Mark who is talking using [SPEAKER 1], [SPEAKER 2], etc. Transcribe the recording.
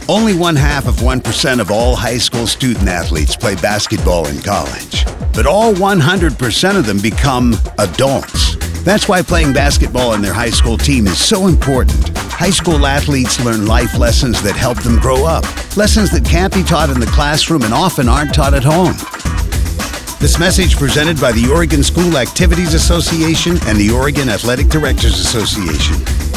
[SPEAKER 1] Only 0.5% of all high school student athletes play basketball in college, but all 100% of them become adults. That's why playing basketball in their high school team is so important. High school athletes learn life lessons that help them grow up, lessons that can't be taught in the classroom and often aren't taught at home. This message presented by the Oregon School Activities Association and the Oregon Athletic Directors Association.